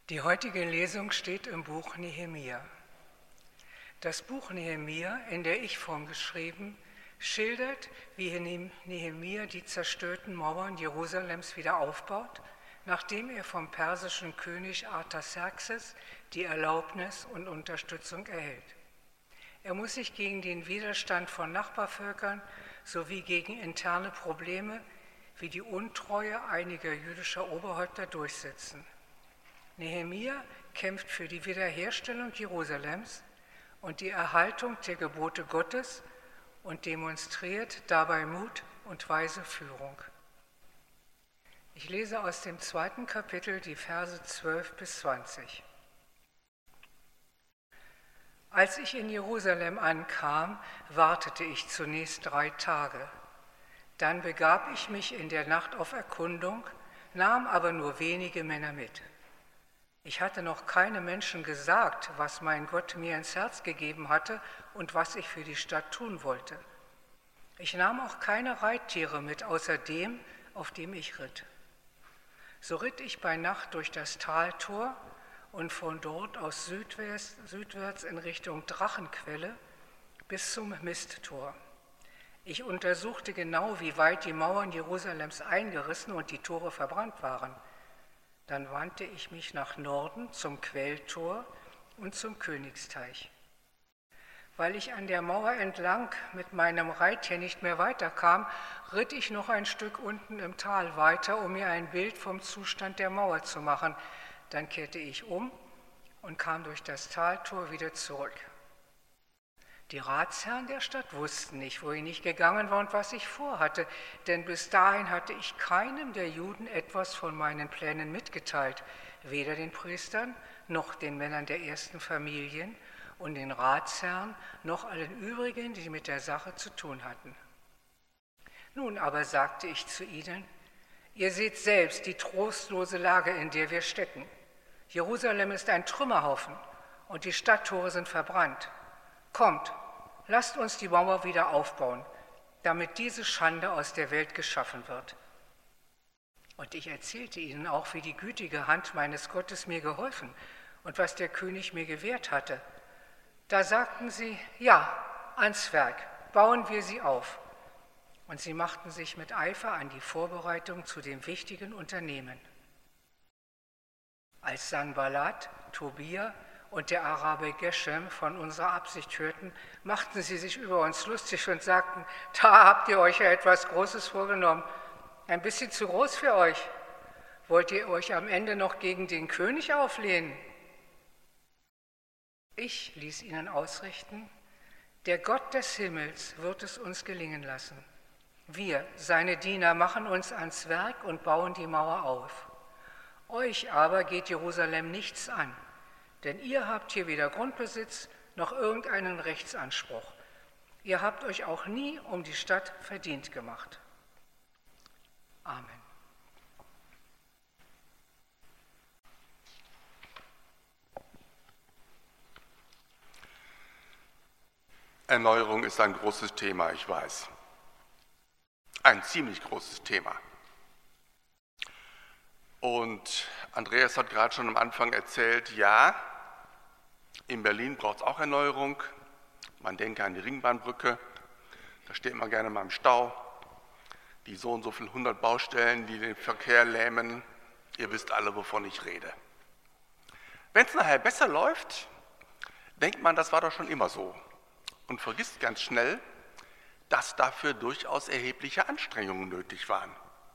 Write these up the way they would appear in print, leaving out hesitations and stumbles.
Die heutige Lesung steht im Buch Nehemia. Das Buch Nehemia, in der Ich-Form geschrieben, schildert, wie Nehemia die zerstörten Mauern Jerusalems wieder aufbaut, nachdem er vom persischen König Artaxerxes die Erlaubnis und Unterstützung erhält. Er muss sich gegen den Widerstand von Nachbarvölkern sowie gegen interne Probleme wie die Untreue einiger jüdischer Oberhäupter durchsetzen. Nehemia kämpft für die Wiederherstellung Jerusalems und die Erhaltung der Gebote Gottes und demonstriert dabei Mut und weise Führung. Ich lese aus dem 2. Kapitel die Verse 12 bis 20. Als ich in Jerusalem ankam, wartete ich zunächst 3 Tage. Dann begab ich mich in der Nacht auf Erkundung, nahm aber nur wenige Männer mit. Ich hatte noch keinem Menschen gesagt, was mein Gott mir ins Herz gegeben hatte und was ich für die Stadt tun wollte. Ich nahm auch keine Reittiere mit, außer dem, auf dem ich ritt. So ritt ich bei Nacht durch das Taltor und von dort aus südwärts in Richtung Drachenquelle bis zum Misttor. Ich untersuchte genau, wie weit die Mauern Jerusalems eingerissen und die Tore verbrannt waren. Dann wandte ich mich nach Norden zum Quelltor und zum Königsteich. Weil ich an der Mauer entlang mit meinem Reittier nicht mehr weiterkam, ritt ich noch ein Stück unten im Tal weiter, um mir ein Bild vom Zustand der Mauer zu machen. Dann kehrte ich um und kam durch das Taltor wieder zurück. Die Ratsherren der Stadt wussten nicht, wohin ich gegangen war und was ich vorhatte, denn bis dahin hatte ich keinem der Juden etwas von meinen Plänen mitgeteilt, weder den Priestern noch den Männern der ersten Familien und den Ratsherren noch allen übrigen, die mit der Sache zu tun hatten. Nun aber sagte ich zu ihnen: Ihr seht selbst die trostlose Lage, in der wir stecken. Jerusalem ist ein Trümmerhaufen und die Stadttore sind verbrannt. Kommt, lasst uns die Mauer wieder aufbauen, damit diese Schande aus der Welt geschaffen wird. Und ich erzählte ihnen auch, wie die gütige Hand meines Gottes mir geholfen und was der König mir gewährt hatte. Da sagten sie: Ja, ans Werk, bauen wir sie auf. Und sie machten sich mit Eifer an die Vorbereitung zu dem wichtigen Unternehmen. Als Sanballat, Tobia und der Araber Geshem von unserer Absicht hörten, machten sie sich über uns lustig und sagten: Da habt ihr euch ja etwas Großes vorgenommen, ein bisschen zu groß für euch. Wollt ihr euch am Ende noch gegen den König auflehnen? Ich ließ ihnen ausrichten: Der Gott des Himmels wird es uns gelingen lassen. Wir, seine Diener, machen uns ans Werk und bauen die Mauer auf. Euch aber geht Jerusalem nichts an, denn ihr habt hier weder Grundbesitz noch irgendeinen Rechtsanspruch. Ihr habt euch auch nie um die Stadt verdient gemacht. Amen. Erneuerung ist ein großes Thema, ich weiß. Ein ziemlich großes Thema. Und Andreas hat gerade schon am Anfang erzählt, ja, in Berlin braucht es auch Erneuerung. Man denke an die Ringbahnbrücke, da steht man gerne mal im Stau. Die so und so viele 100 Baustellen, die den Verkehr lähmen. Ihr wisst alle, wovon ich rede. Wenn es nachher besser läuft, denkt man, das war doch schon immer so. Und vergisst ganz schnell, dass dafür durchaus erhebliche Anstrengungen nötig waren.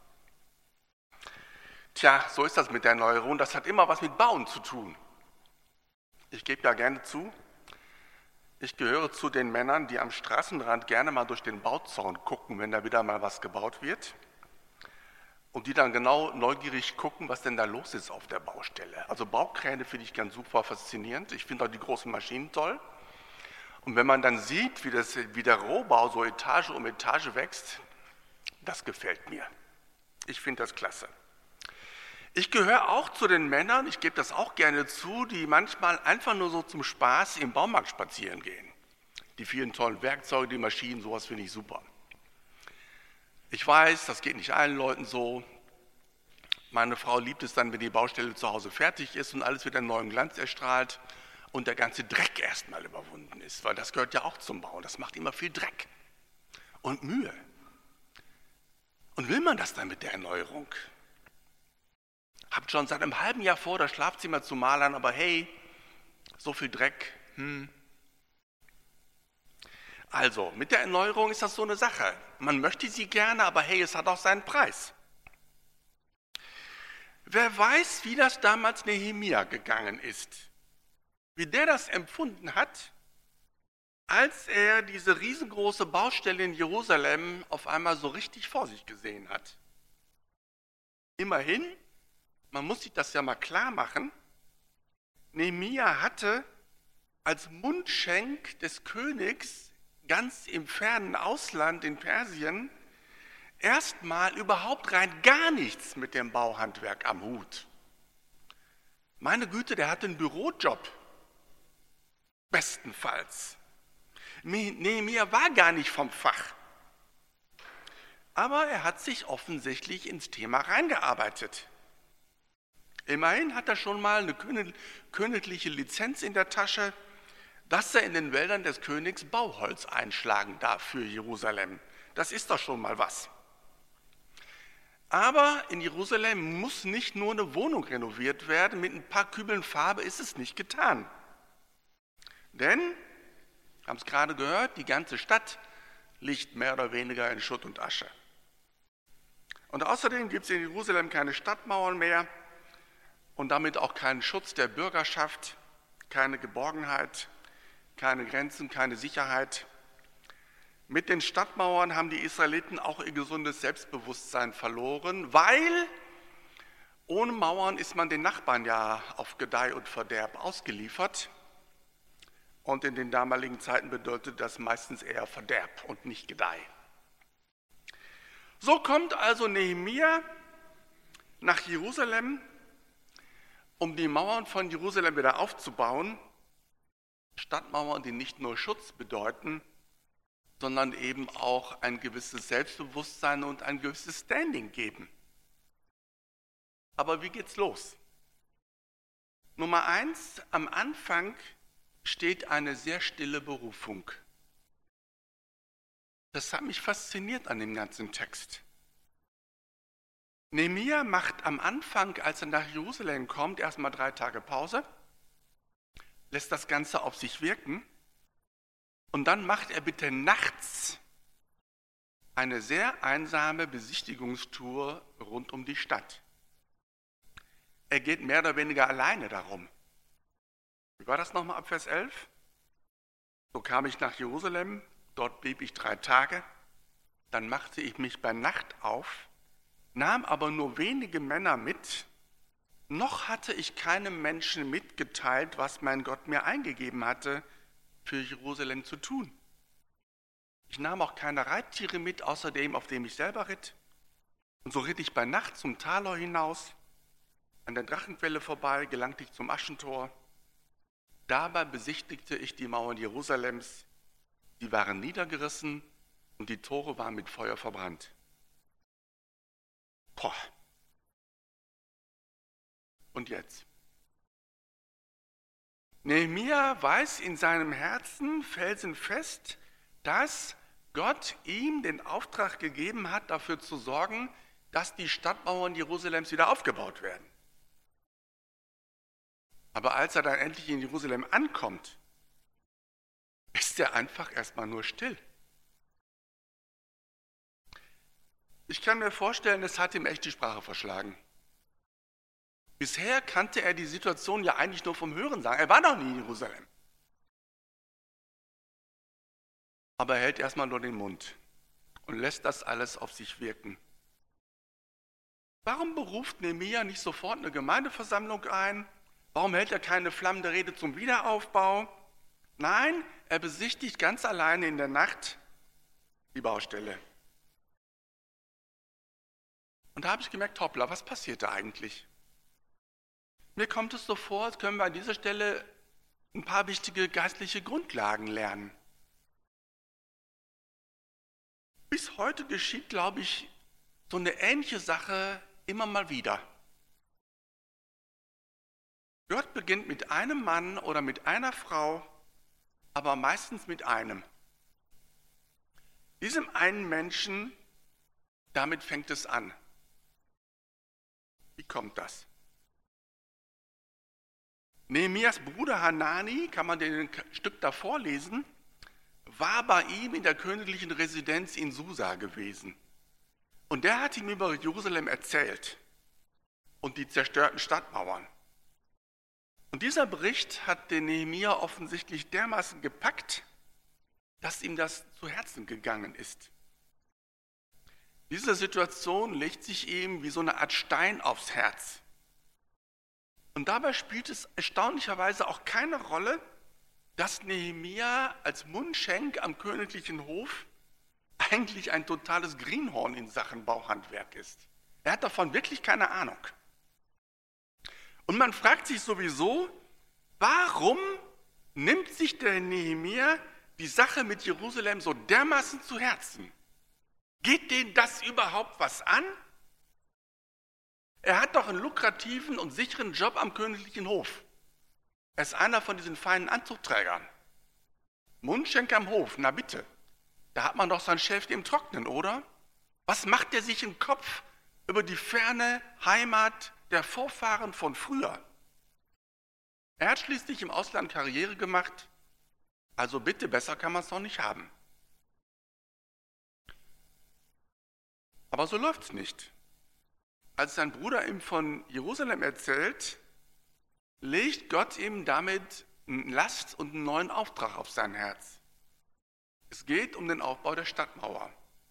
Tja, so ist das mit der Erneuerung. Das hat immer was mit Bauen zu tun. Ich gebe ja gerne zu, ich gehöre zu den Männern, die am Straßenrand gerne mal durch den Bauzaun gucken, wenn da wieder mal was gebaut wird. Und die dann genau neugierig gucken, was denn da los ist auf der Baustelle. Also Baukräne finde ich ganz super faszinierend. Ich finde auch die großen Maschinen toll. Und wenn man dann sieht, wie der Rohbau so Etage um Etage wächst, das gefällt mir. Ich finde das klasse. Ich gehöre auch zu den Männern, ich gebe das auch gerne zu, die manchmal einfach nur so zum Spaß im Baumarkt spazieren gehen. Die vielen tollen Werkzeuge, die Maschinen, sowas finde ich super. Ich weiß, das geht nicht allen Leuten so. Meine Frau liebt es dann, wenn die Baustelle zu Hause fertig ist und alles wieder neuen Glanz erstrahlt und der ganze Dreck erstmal überwunden ist, weil das gehört ja auch zum Bau. Das macht immer viel Dreck und Mühe. Und will man das dann mit der Erneuerung? Habt schon seit einem halben Jahr vor, das Schlafzimmer zu malern, aber hey, so viel Dreck. Also, mit der Erneuerung ist das so eine Sache. Man möchte sie gerne, aber hey, es hat auch seinen Preis. Wer weiß, wie das damals Nehemia gegangen ist, wie der das empfunden hat, als er diese riesengroße Baustelle in Jerusalem auf einmal so richtig vor sich gesehen hat. Immerhin, man muss sich das ja mal klar machen, Nehemia hatte als Mundschenk des Königs ganz im fernen Ausland in Persien erstmal überhaupt rein gar nichts mit dem Bauhandwerk am Hut. Meine Güte, der hatte einen Bürojob. Bestenfalls. Nehemia war gar nicht vom Fach. Aber er hat sich offensichtlich ins Thema reingearbeitet. Immerhin hat er schon mal eine königliche Lizenz in der Tasche, dass er in den Wäldern des Königs Bauholz einschlagen darf für Jerusalem. Das ist doch schon mal was. Aber in Jerusalem muss nicht nur eine Wohnung renoviert werden, mit ein paar Kübeln Farbe ist es nicht getan. Denn, wir haben es gerade gehört, die ganze Stadt liegt mehr oder weniger in Schutt und Asche. Und außerdem gibt es in Jerusalem keine Stadtmauern mehr und damit auch keinen Schutz der Bürgerschaft, keine Geborgenheit, keine Grenzen, keine Sicherheit. Mit den Stadtmauern haben die Israeliten auch ihr gesundes Selbstbewusstsein verloren, weil ohne Mauern ist man den Nachbarn ja auf Gedeih und Verderb ausgeliefert. Und in den damaligen Zeiten bedeutet das meistens eher Verderb und nicht Gedeih. So kommt also Nehemia nach Jerusalem, um die Mauern von Jerusalem wieder aufzubauen. Stadtmauern, die nicht nur Schutz bedeuten, sondern eben auch ein gewisses Selbstbewusstsein und ein gewisses Standing geben. Aber wie geht's los? Nummer 1, am Anfang steht eine sehr stille Berufung. Das hat mich fasziniert an dem ganzen Text. Nehemia macht am Anfang, als er nach Jerusalem kommt, erstmal 3 Tage Pause, lässt das Ganze auf sich wirken und dann macht er bitte nachts eine sehr einsame Besichtigungstour rund um die Stadt. Er geht mehr oder weniger alleine darum. Wie war das nochmal ab Vers 11? So kam ich nach Jerusalem, dort blieb ich 3 Tage, dann machte ich mich bei Nacht auf, nahm aber nur wenige Männer mit, noch hatte ich keinem Menschen mitgeteilt, was mein Gott mir eingegeben hatte, für Jerusalem zu tun. Ich nahm auch keine Reittiere mit, außer dem, auf dem ich selber ritt. Und so ritt ich bei Nacht zum Talor hinaus, an der Drachenquelle vorbei, gelangte ich zum Aschentor. Dabei besichtigte ich die Mauern Jerusalems, die waren niedergerissen und die Tore waren mit Feuer verbrannt. Boah. Und jetzt? Nehemia weiß in seinem Herzen felsenfest, dass Gott ihm den Auftrag gegeben hat, dafür zu sorgen, dass die Stadtmauern Jerusalems wieder aufgebaut werden. Aber als er dann endlich in Jerusalem ankommt, ist er einfach erstmal nur still. Ich kann mir vorstellen, es hat ihm echt die Sprache verschlagen. Bisher kannte er die Situation ja eigentlich nur vom Hörensagen. Er war noch nie in Jerusalem. Aber er hält erstmal nur den Mund und lässt das alles auf sich wirken. Warum beruft Nehemia nicht sofort eine Gemeindeversammlung ein? Warum hält er keine flammende Rede zum Wiederaufbau? Nein, er besichtigt ganz alleine in der Nacht die Baustelle. Und da habe ich gemerkt, hoppla, was passiert da eigentlich? Mir kommt es so vor, als können wir an dieser Stelle ein paar wichtige geistliche Grundlagen lernen. Bis heute geschieht, glaube ich, so eine ähnliche Sache immer mal wieder. Gott beginnt mit einem Mann oder mit einer Frau, aber meistens mit einem. Diesem einen Menschen, damit fängt es an. Wie kommt das? Nehemias Bruder Hanani, kann man den ein Stück davor lesen, war bei ihm in der königlichen Residenz in Susa gewesen. Und der hat ihm über Jerusalem erzählt und die zerstörten Stadtmauern. Und dieser Bericht hat den Nehemia offensichtlich dermaßen gepackt, dass ihm das zu Herzen gegangen ist. Diese Situation legt sich ihm wie so eine Art Stein aufs Herz. Und dabei spielt es erstaunlicherweise auch keine Rolle, dass Nehemia als Mundschenk am königlichen Hof eigentlich ein totales Greenhorn in Sachen Bauhandwerk ist. Er hat davon wirklich keine Ahnung. Und man fragt sich sowieso, warum nimmt sich der Nehemia die Sache mit Jerusalem so dermaßen zu Herzen? Geht denen das überhaupt was an? Er hat doch einen lukrativen und sicheren Job am königlichen Hof. Er ist einer von diesen feinen Anzugträgern. Mundschenk am Hof, na bitte. Da hat man doch sein Schäfchen im Trocknen, oder? Was macht er sich im Kopf über die ferne Heimat der Vorfahren von früher? Er hat schließlich im Ausland Karriere gemacht, also bitte, besser kann man es doch nicht haben. Aber so läuft es nicht. Als sein Bruder ihm von Jerusalem erzählt, legt Gott ihm damit eine Last und einen neuen Auftrag auf sein Herz. Es geht um den Aufbau der Stadtmauer.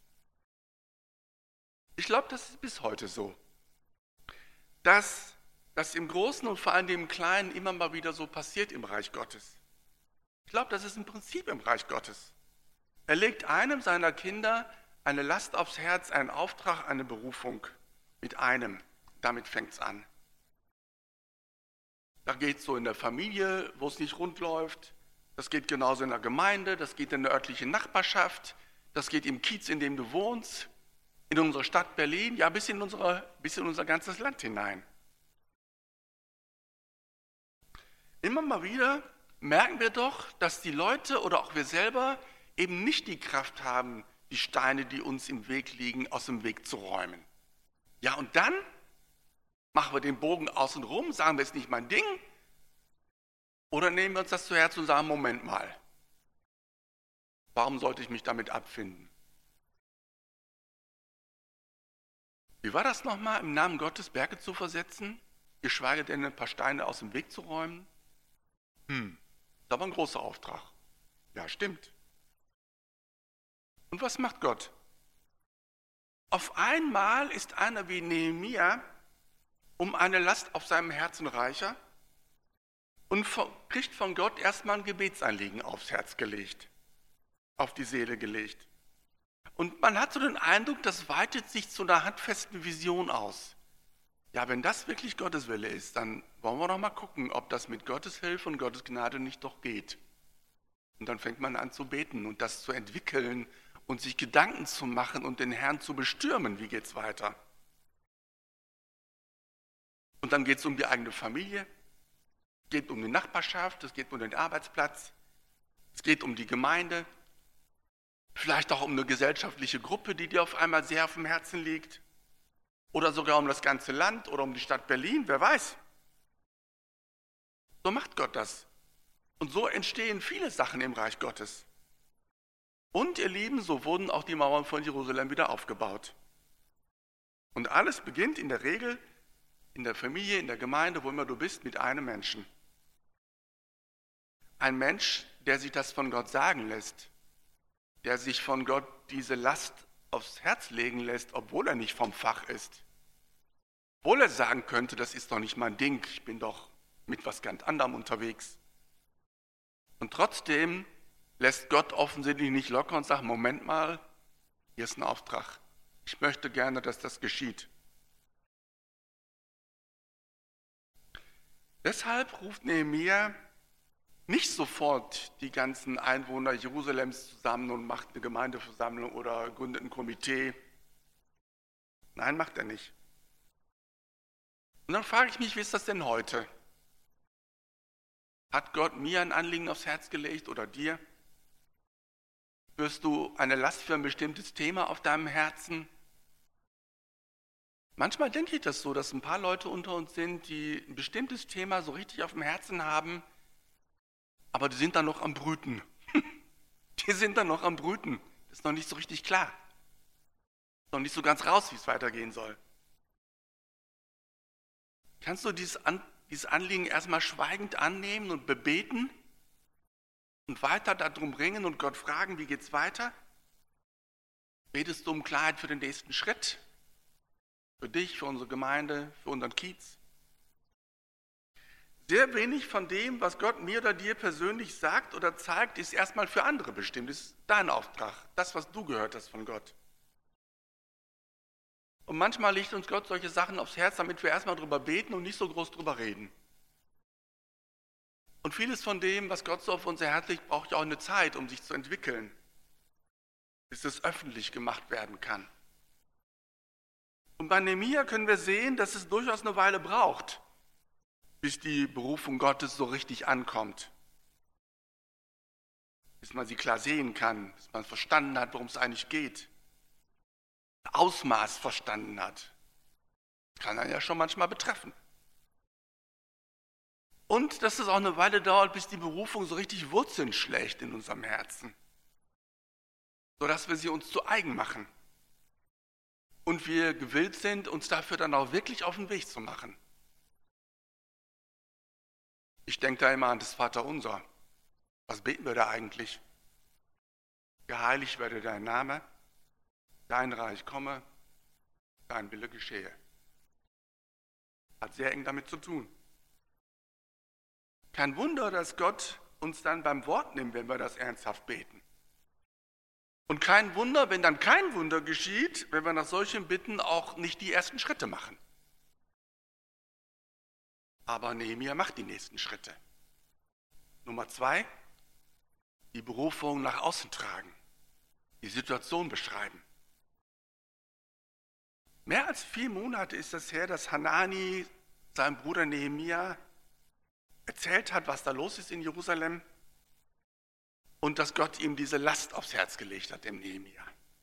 Ich glaube, das ist bis heute so, dass das im Großen und vor allem im Kleinen immer mal wieder so passiert im Reich Gottes. Ich glaube, das ist ein Prinzip im Reich Gottes. Er legt einem seiner Kinder eine Last aufs Herz, einen Auftrag, eine Berufung mit einem. Damit fängt es an. Da geht es so in der Familie, wo es nicht rund läuft. Das geht genauso in der Gemeinde, das geht in der örtlichen Nachbarschaft, das geht im Kiez, in dem du wohnst, in unserer Stadt Berlin, ja bis in unser ganzes Land hinein. Immer mal wieder merken wir doch, dass die Leute oder auch wir selber eben nicht die Kraft haben, die Steine, die uns im Weg liegen, aus dem Weg zu räumen. Ja, und dann machen wir den Bogen außen rum, sagen wir, es ist nicht mein Ding, oder nehmen wir uns das zu Herzen und sagen, Moment mal, warum sollte ich mich damit abfinden? Wie war das nochmal, im Namen Gottes Berge zu versetzen, geschweige denn ein paar Steine aus dem Weg zu räumen? Das ist aber ein großer Auftrag. Ja, stimmt. Und was macht Gott? Auf einmal ist einer wie Nehemia um eine Last auf seinem Herzen reicher und kriegt von Gott erstmal ein Gebetsanliegen aufs Herz gelegt, auf die Seele gelegt. Und man hat so den Eindruck, das weitet sich zu einer handfesten Vision aus. Ja, wenn das wirklich Gottes Wille ist, dann wollen wir doch mal gucken, ob das mit Gottes Hilfe und Gottes Gnade nicht doch geht. Und dann fängt man an zu beten und das zu entwickeln und sich Gedanken zu machen und den Herrn zu bestürmen. Wie geht's weiter? Und dann geht es um die eigene Familie, es geht um die Nachbarschaft, es geht um den Arbeitsplatz, es geht um die Gemeinde, vielleicht auch um eine gesellschaftliche Gruppe, die dir auf einmal sehr auf dem Herzen liegt, oder sogar um das ganze Land oder um die Stadt Berlin, wer weiß. So macht Gott das. Und so entstehen viele Sachen im Reich Gottes. Und ihr Lieben, so wurden auch die Mauern von Jerusalem wieder aufgebaut. Und alles beginnt in der Regel in der Familie, in der Gemeinde, wo immer du bist, mit einem Menschen. Ein Mensch, der sich das von Gott sagen lässt, der sich von Gott diese Last aufs Herz legen lässt, obwohl er nicht vom Fach ist. Obwohl er sagen könnte, das ist doch nicht mein Ding, ich bin doch mit was ganz anderem unterwegs. Und trotzdem lässt Gott offensichtlich nicht locker und sagt, Moment mal, hier ist ein Auftrag. Ich möchte gerne, dass das geschieht. Deshalb ruft Nehemia nicht sofort die ganzen Einwohner Jerusalems zusammen und macht eine Gemeindeversammlung oder gründet ein Komitee. Nein, macht er nicht. Und dann frage ich mich, wie ist das denn heute? Hat Gott mir ein Anliegen aufs Herz gelegt oder dir? Spürst du eine Last für ein bestimmtes Thema auf deinem Herzen? Manchmal denke ich das so, dass ein paar Leute unter uns sind, die ein bestimmtes Thema so richtig auf dem Herzen haben, aber die sind dann noch am Brüten. Die sind dann noch am Brüten. Das ist noch nicht so richtig klar. Noch nicht so ganz raus, wie es weitergehen soll. Kannst du dieses Anliegen erstmal schweigend annehmen und bebeten und weiter darum ringen und Gott fragen, wie geht's weiter? Betest du um Klarheit für den nächsten Schritt? Für dich, für unsere Gemeinde, für unseren Kiez? Sehr wenig von dem, was Gott mir oder dir persönlich sagt oder zeigt, ist erstmal für andere bestimmt. Das ist dein Auftrag, das, was du gehört hast von Gott. Und manchmal legt uns Gott solche Sachen aufs Herz, damit wir erstmal drüber beten und nicht so groß drüber reden. Und vieles von dem, was Gott so auf unser Herz legt, braucht ja auch eine Zeit, um sich zu entwickeln, bis es öffentlich gemacht werden kann. Und bei Nehemia können wir sehen, dass es durchaus eine Weile braucht, bis die Berufung Gottes so richtig ankommt. Bis man sie klar sehen kann, bis man verstanden hat, worum es eigentlich geht. Das Ausmaß verstanden hat. Das kann einen ja schon manchmal betreffen. Und dass es auch eine Weile dauert, bis die Berufung so richtig Wurzeln schlägt in unserem Herzen. Sodass wir sie uns zu eigen machen. Und wir gewillt sind, uns dafür dann auch wirklich auf den Weg zu machen. Ich denke da immer an das Vaterunser. Was beten wir da eigentlich? Geheiligt werde dein Name, dein Reich komme, dein Wille geschehe. Hat sehr eng damit zu tun. Kein Wunder, dass Gott uns dann beim Wort nimmt, wenn wir das ernsthaft beten. Und kein Wunder, wenn dann kein Wunder geschieht, wenn wir nach solchen Bitten auch nicht die ersten Schritte machen. Aber Nehemia macht die nächsten Schritte. Nummer 2, die Berufung nach außen tragen, die Situation beschreiben. Mehr als 4 Monate ist es her, dass Hanani seinem Bruder Nehemia erzählt hat, was da los ist in Jerusalem und dass Gott ihm diese Last aufs Herz gelegt hat, dem Nehemia.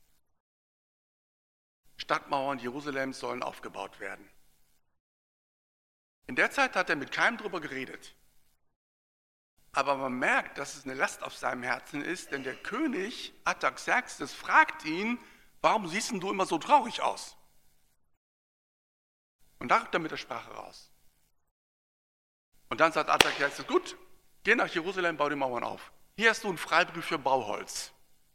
Stadtmauern Jerusalems sollen aufgebaut werden. In der Zeit hat er mit keinem drüber geredet. Aber man merkt, dass es eine Last auf seinem Herzen ist, denn der König Artaxerxes fragt ihn, warum siehst denn du immer so traurig aus? Und da rückt er mit der Sprache raus. Und dann sagt Artaxerxes, gut, geh nach Jerusalem, bau die Mauern auf. Hier hast du einen Freibrief für Bauholz.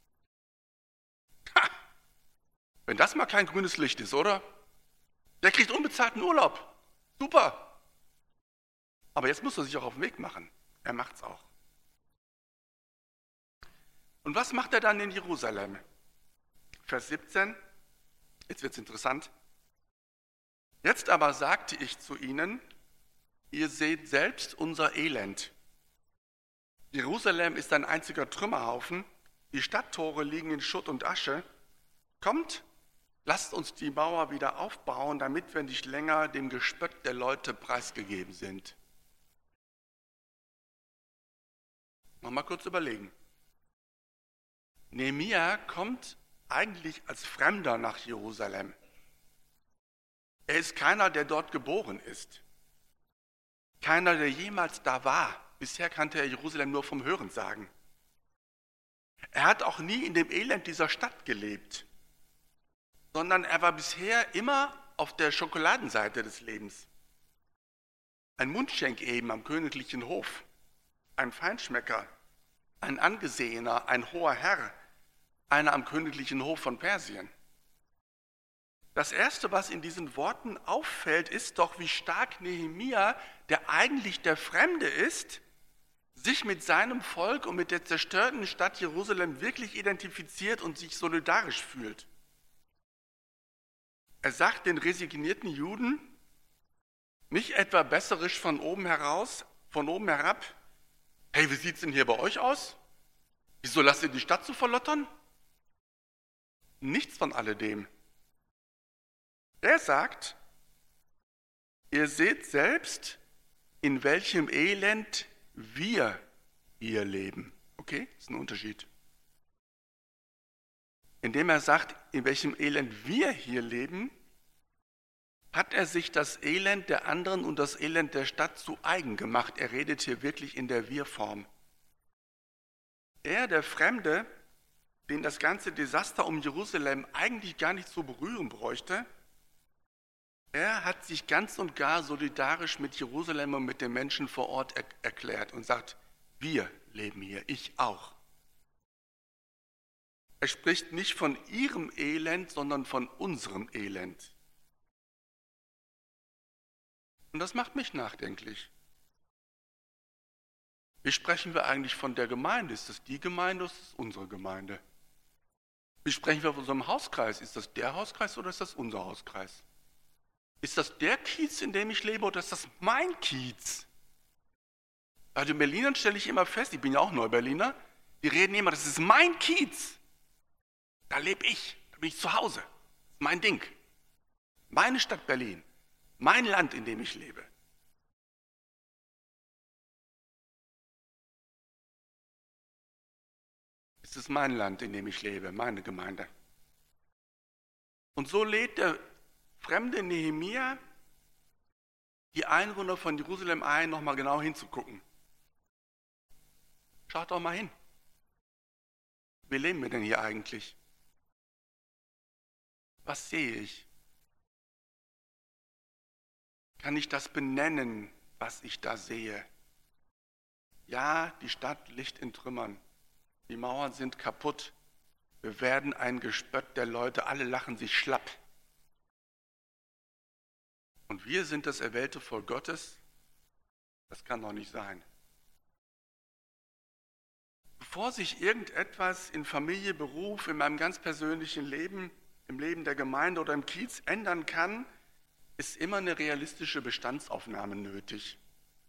Ha! Wenn das mal kein grünes Licht ist, oder? Der kriegt unbezahlten Urlaub. Super. Aber jetzt muss er sich auch auf den Weg machen. Er macht's auch. Und was macht er dann in Jerusalem? Vers 17, jetzt wird's interessant. Jetzt aber sagte ich zu ihnen, ihr seht selbst unser Elend. Jerusalem ist ein einziger Trümmerhaufen, die Stadttore liegen in Schutt und Asche. Kommt, lasst uns die Mauer wieder aufbauen, damit wir nicht länger dem Gespött der Leute preisgegeben sind. Mal kurz überlegen. Nehemia kommt eigentlich als Fremder nach Jerusalem. Er ist keiner, der dort geboren ist. Keiner, der jemals da war. Bisher kannte er Jerusalem nur vom Hörensagen. Er hat auch nie in dem Elend dieser Stadt gelebt, sondern er war bisher immer auf der Schokoladenseite des Lebens. Ein Mundschenk eben am königlichen Hof, ein Feinschmecker, ein Angesehener, ein hoher Herr, einer am königlichen Hof von Persien. Das Erste, was in diesen Worten auffällt, ist doch, wie stark Nehemia, der eigentlich der Fremde ist, sich mit seinem Volk und mit der zerstörten Stadt Jerusalem wirklich identifiziert und sich solidarisch fühlt. Er sagt den resignierten Juden, nicht etwa besserisch von oben herab, hey, wie sieht's denn hier bei euch aus? Wieso lasst ihr die Stadt so verlottern? Nichts von alledem. Er sagt, ihr seht selbst, in welchem Elend wir hier leben. Okay, das ist ein Unterschied. Indem er sagt, in welchem Elend wir hier leben, hat er sich das Elend der anderen und das Elend der Stadt zu eigen gemacht. Er redet hier wirklich in der Wir-Form. Er, der Fremde, den das ganze Desaster um Jerusalem eigentlich gar nicht zu berühren bräuchte, er hat sich ganz und gar solidarisch mit Jerusalem und mit den Menschen vor Ort erklärt und sagt, wir leben hier, ich auch. Er spricht nicht von ihrem Elend, sondern von unserem Elend. Und das macht mich nachdenklich. Wie sprechen wir eigentlich von der Gemeinde? Ist das die Gemeinde oder ist das unsere Gemeinde? Wie sprechen wir von unserem Hauskreis? Ist das der Hauskreis oder ist das unser Hauskreis? Ist das der Kiez, in dem ich lebe, oder ist das mein Kiez? Also in Berlinern stelle ich immer fest, ich bin ja auch Neuberliner, die reden immer, das ist mein Kiez. Da lebe ich, da bin ich zu Hause. Das ist mein Ding. Meine Stadt Berlin, mein Land, in dem ich lebe. Es ist mein Land, in dem ich lebe, meine Gemeinde. Und so lädt der fremde Nehemia die Einwohner von Jerusalem ein, nochmal genau hinzugucken. Schaut doch mal hin. Wie leben wir denn hier eigentlich? Was sehe ich? Kann ich das benennen, was ich da sehe? Ja, die Stadt liegt in Trümmern. Die Mauern sind kaputt. Wir werden ein Gespött der Leute. Alle lachen sich schlapp. Und wir sind das erwählte Volk Gottes? Das kann doch nicht sein. Bevor sich irgendetwas in Familie, Beruf, in meinem ganz persönlichen Leben, im Leben der Gemeinde oder im Kiez ändern kann, ist immer eine realistische Bestandsaufnahme nötig.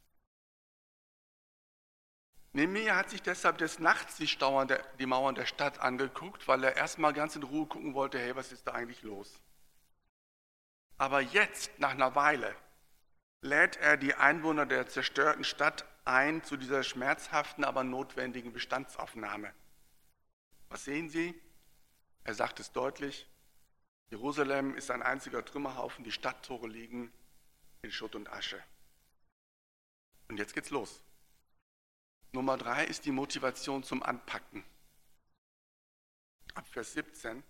Nehemia hat sich deshalb des Nachts die Mauern der Stadt angeguckt, weil er erstmal ganz in Ruhe gucken wollte, hey, was ist da eigentlich los? Aber jetzt, nach einer Weile, lädt er die Einwohner der zerstörten Stadt ein zu dieser schmerzhaften, aber notwendigen Bestandsaufnahme. Was sehen Sie? Er sagt es deutlich, Jerusalem ist ein einziger Trümmerhaufen, die Stadttore liegen in Schutt und Asche. Und jetzt geht's los. Nummer 3 ist die Motivation zum Anpacken. Ab Vers 17.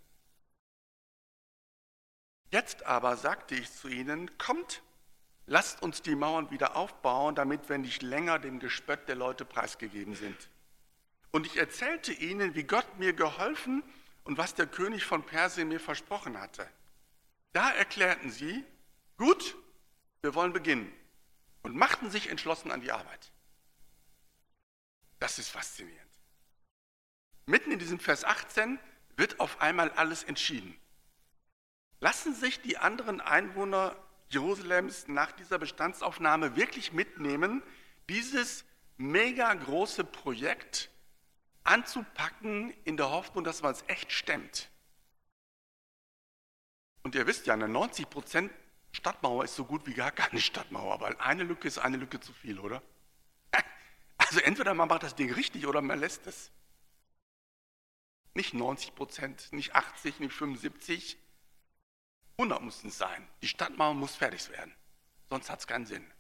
Jetzt aber sagte ich zu ihnen, kommt, lasst uns die Mauern wieder aufbauen, damit wir nicht länger dem Gespött der Leute preisgegeben sind. Und ich erzählte ihnen, wie Gott mir geholfen und was der König von Persien mir versprochen hatte. Da erklärten sie, gut, wir wollen beginnen, und machten sich entschlossen an die Arbeit. Das ist faszinierend. Mitten in diesem Vers 18 wird auf einmal alles entschieden. Lassen sich die anderen Einwohner Jerusalems nach dieser Bestandsaufnahme wirklich mitnehmen, dieses mega große Projekt anzupacken, in der Hoffnung, dass man es echt stemmt. Und ihr wisst ja, eine 90% Stadtmauer ist so gut wie gar keine Stadtmauer, weil eine Lücke ist eine Lücke zu viel, oder? Also entweder man macht das Ding richtig oder man lässt es. Nicht 90%, nicht 80%, nicht 75%, 100 muss es sein. Die Stadtmauer muss fertig werden, sonst hat es keinen Sinn.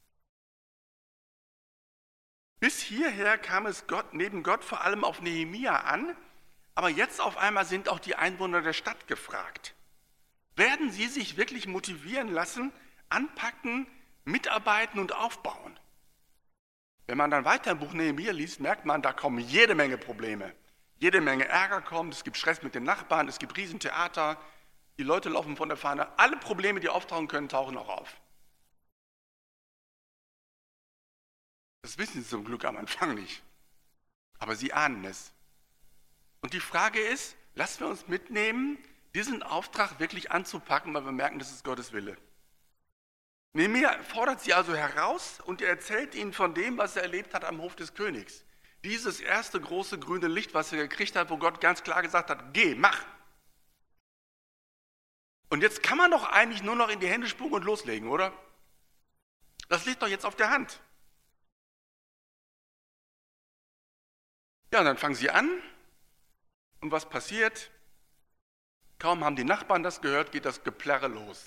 Bis hierher kam es neben Gott vor allem auf Nehemia an, aber jetzt auf einmal sind auch die Einwohner der Stadt gefragt. Werden sie sich wirklich motivieren lassen, anpacken, mitarbeiten und aufbauen? Wenn man dann weiter im Buch Nehemia liest, merkt man, da kommen jede Menge Probleme. Jede Menge Ärger kommt, es gibt Stress mit den Nachbarn, es gibt Riesentheater, die Leute laufen von der Fahne. Alle Probleme, die auftauchen können, tauchen auch auf. Das wissen sie zum Glück am Anfang nicht. Aber sie ahnen es. Und die Frage ist, lassen wir uns mitnehmen, diesen Auftrag wirklich anzupacken, weil wir merken, das ist Gottes Wille. Nehemia fordert sie also heraus und er erzählt ihnen von dem, was er erlebt hat am Hof des Königs. Dieses erste große grüne Licht, was er gekriegt hat, wo Gott ganz klar gesagt hat, geh, mach. Und jetzt kann man doch eigentlich nur noch in die Hände spucken und loslegen, oder? Das liegt doch jetzt auf der Hand. Ja, und dann fangen sie an. Und was passiert? Kaum haben die Nachbarn das gehört, geht das Geplärre los.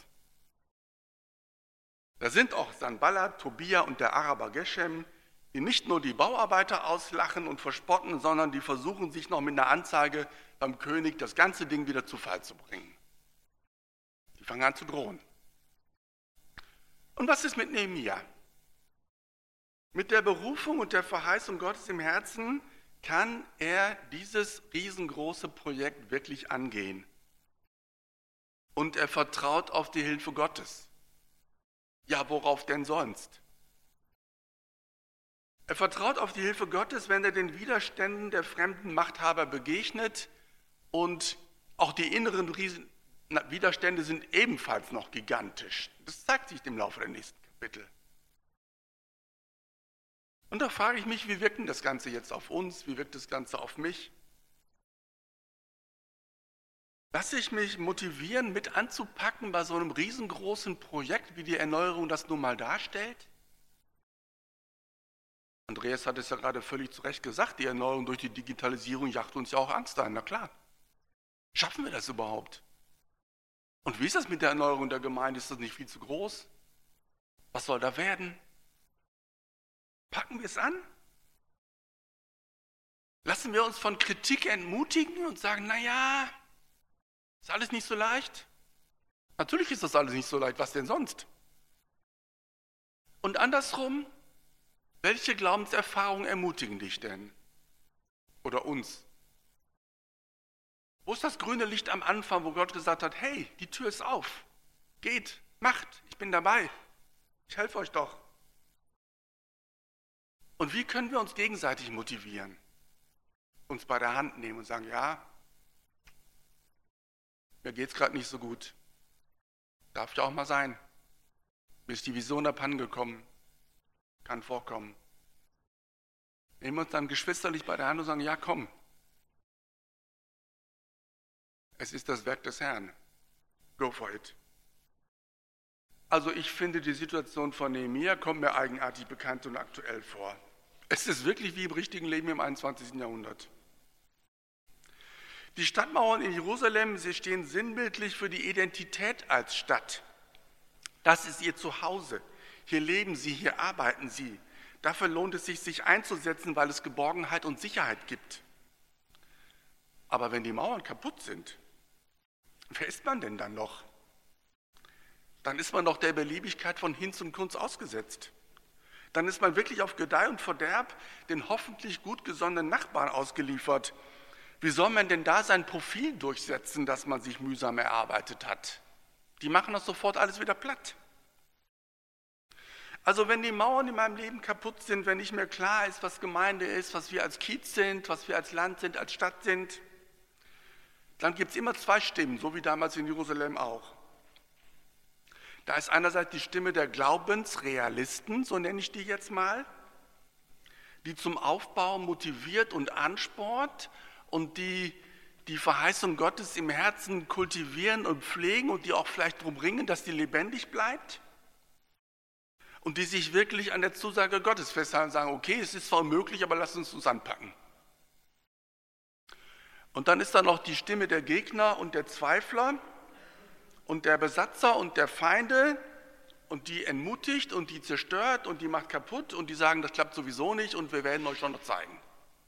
Da sind auch Sanballat, Tobia und der Araber Geshem, die nicht nur die Bauarbeiter auslachen und verspotten, sondern die versuchen, sich noch mit einer Anzeige beim König das ganze Ding wieder zu Fall zu bringen. Die fangen an zu drohen. Und was ist mit Nehemia? Mit der Berufung und der Verheißung Gottes im Herzen kann er dieses riesengroße Projekt wirklich angehen. Und er vertraut auf die Hilfe Gottes. Ja, worauf denn sonst? Er vertraut auf die Hilfe Gottes, wenn er den Widerständen der fremden Machthaber begegnet, und auch die inneren Widerstände sind ebenfalls noch gigantisch. Das zeigt sich im Laufe der nächsten Kapitel. Und da frage ich mich, wie wirkt denn das Ganze jetzt auf uns? Wie wirkt das Ganze auf mich? Lasse ich mich motivieren, mit anzupacken bei so einem riesengroßen Projekt, wie die Erneuerung das nun mal darstellt? Andreas hat es ja gerade völlig zu Recht gesagt, die Erneuerung durch die Digitalisierung jagt uns ja auch Angst ein, na klar. Schaffen wir das überhaupt? Und wie ist das mit der Erneuerung der Gemeinde? Ist das nicht viel zu groß? Was soll da werden? Packen wir es an? Lassen wir uns von Kritik entmutigen und sagen, naja, ist alles nicht so leicht? Natürlich ist das alles nicht so leicht, was denn sonst? Und andersrum, welche Glaubenserfahrungen ermutigen dich denn? Oder uns? Wo ist das grüne Licht am Anfang, wo Gott gesagt hat, hey, die Tür ist auf, geht, macht, ich bin dabei, ich helfe euch doch. Und wie können wir uns gegenseitig motivieren? Uns bei der Hand nehmen und sagen, ja, mir geht es gerade nicht so gut. Darf ja auch mal sein. Mir ist die Vision abhanden gekommen. Kann vorkommen. Nehmen wir uns dann geschwisterlich bei der Hand und sagen, ja komm. Es ist das Werk des Herrn. Go for it. Also ich finde, die Situation von Nehemia kommt mir eigenartig bekannt und aktuell vor. Es ist wirklich wie im richtigen Leben im 21. Jahrhundert. Die Stadtmauern in Jerusalem, sie stehen sinnbildlich für die Identität als Stadt. Das ist ihr Zuhause. Hier leben sie, hier arbeiten sie. Dafür lohnt es sich, sich einzusetzen, weil es Geborgenheit und Sicherheit gibt. Aber wenn die Mauern kaputt sind, wer ist man denn dann noch? Dann ist man doch der Beliebigkeit von Hinz und Kunz ausgesetzt. Dann ist man wirklich auf Gedeih und Verderb den hoffentlich gut gesonnenen Nachbarn ausgeliefert. Wie soll man denn da sein Profil durchsetzen, das man sich mühsam erarbeitet hat? Die machen das sofort alles wieder platt. Also wenn die Mauern in meinem Leben kaputt sind, wenn nicht mehr klar ist, was Gemeinde ist, was wir als Kiez sind, was wir als Land sind, als Stadt sind, dann gibt es immer zwei Stimmen, so wie damals in Jerusalem auch. Da ist einerseits die Stimme der Glaubensrealisten, so nenne ich die jetzt mal, die zum Aufbau motiviert und anspornt und die Verheißung Gottes im Herzen kultivieren und pflegen und die auch vielleicht darum ringen, dass die lebendig bleibt. Und die sich wirklich an der Zusage Gottes festhalten und sagen, okay, es ist zwar unmöglich, aber lass uns anpacken. Und dann ist da noch die Stimme der Gegner und der Zweifler und der Besatzer und der Feinde, und die entmutigt und die zerstört und die macht kaputt und die sagen, das klappt sowieso nicht und wir werden euch schon noch zeigen.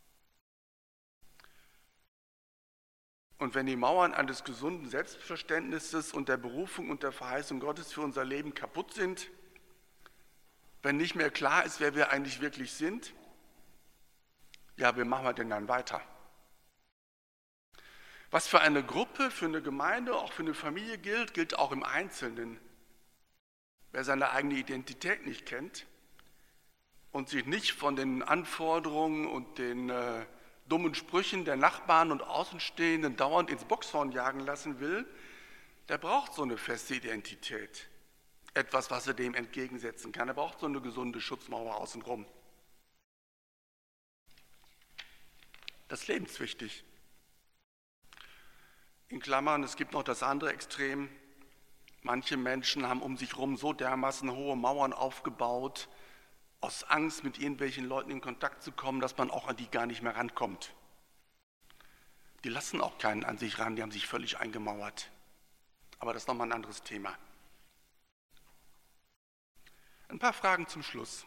Und wenn die Mauern eines gesunden Selbstverständnisses und der Berufung und der Verheißung Gottes für unser Leben kaputt sind, wenn nicht mehr klar ist, wer wir eigentlich wirklich sind, ja, wie machen wir denn dann weiter? Was für eine Gruppe, für eine Gemeinde, auch für eine Familie gilt, gilt auch im Einzelnen. Wer seine eigene Identität nicht kennt und sich nicht von den Anforderungen und den dummen Sprüchen der Nachbarn und Außenstehenden dauernd ins Boxhorn jagen lassen will, der braucht so eine feste Identität. Etwas, was er dem entgegensetzen kann. Er braucht so eine gesunde Schutzmauer außenrum. Das ist lebenswichtig. In Klammern, es gibt noch das andere Extrem. Manche Menschen haben um sich herum so dermaßen hohe Mauern aufgebaut, aus Angst, mit irgendwelchen Leuten in Kontakt zu kommen, dass man auch an die gar nicht mehr rankommt. Die lassen auch keinen an sich ran, die haben sich völlig eingemauert. Aber das ist nochmal ein anderes Thema. Ein paar Fragen zum Schluss.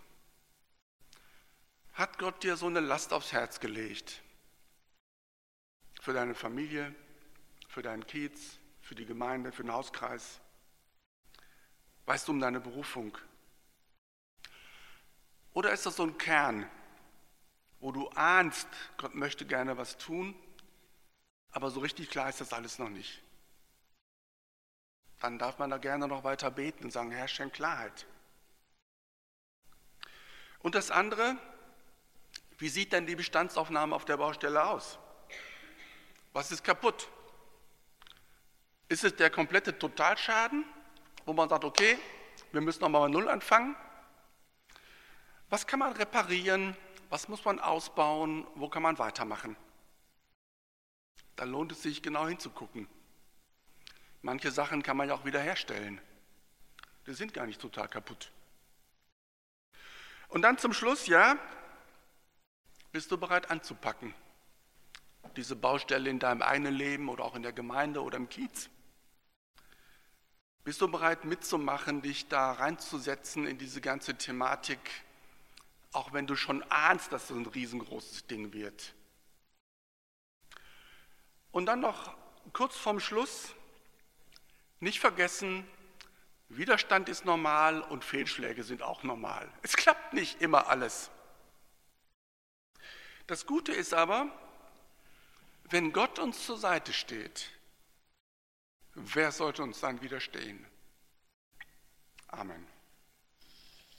Hat Gott dir so eine Last aufs Herz gelegt? Für deine Familie, für deinen Kiez, für die Gemeinde, für den Hauskreis? Weißt du um deine Berufung? Oder ist das so ein Kern, wo du ahnst, Gott möchte gerne was tun, aber so richtig klar ist das alles noch nicht? Dann darf man da gerne noch weiter beten und sagen, Herr, schenk Klarheit. Und das andere, wie sieht denn die Bestandsaufnahme auf der Baustelle aus? Was ist kaputt? Ist es der komplette Totalschaden, wo man sagt, okay, wir müssen nochmal bei Null anfangen? Was kann man reparieren? Was muss man ausbauen? Wo kann man weitermachen? Da lohnt es sich genau hinzugucken. Manche Sachen kann man ja auch wiederherstellen. Die sind gar nicht total kaputt. Und dann zum Schluss, ja, bist du bereit anzupacken? Diese Baustelle in deinem eigenen Leben oder auch in der Gemeinde oder im Kiez? Bist du bereit mitzumachen, dich da reinzusetzen in diese ganze Thematik, auch wenn du schon ahnst, dass es ein riesengroßes Ding wird? Und dann noch kurz vorm Schluss, nicht vergessen, Widerstand ist normal und Fehlschläge sind auch normal. Es klappt nicht immer alles. Das Gute ist aber, wenn Gott uns zur Seite steht, wer sollte uns dann widerstehen? Amen.